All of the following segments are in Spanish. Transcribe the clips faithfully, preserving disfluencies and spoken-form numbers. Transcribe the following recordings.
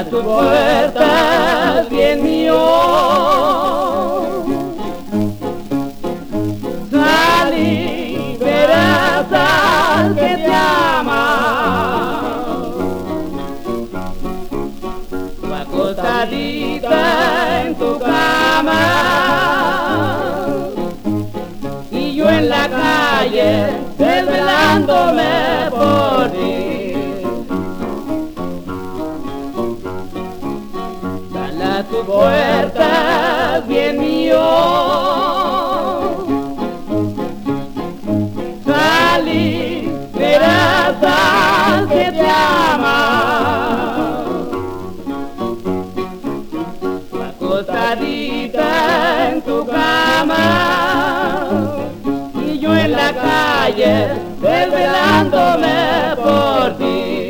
tu puerta, bien mío. Salí, verás al que te ama. Tu acostadita en tu cama y yo en la calle desvelándome por ti. A tu puerta, bien mío. Salí, verás al que te ama. Acostadita en tu cama y yo en la calle desvelándome por ti.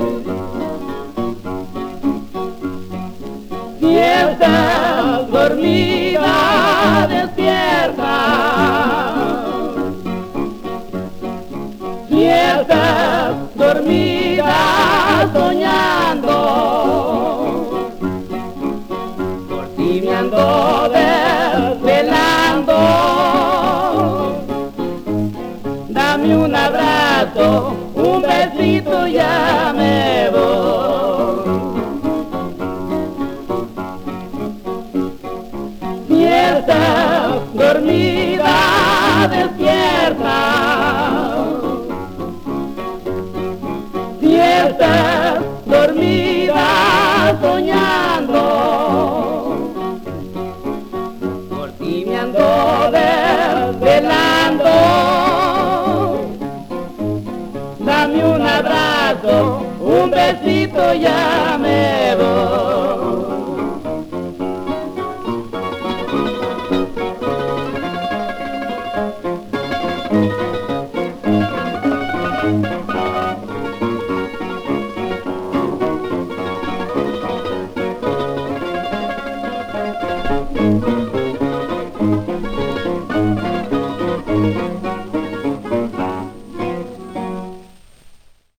Si estás dormida, despierta. Si estás dormida, soñando, por ti me ando desvelando. Dame un abrazo, un besito, ya me voy. Si estás dormida, despierta. Si estás dormida, soñando, por ti me ando desvelando. Dame un abrazo, un besito, ya me voy.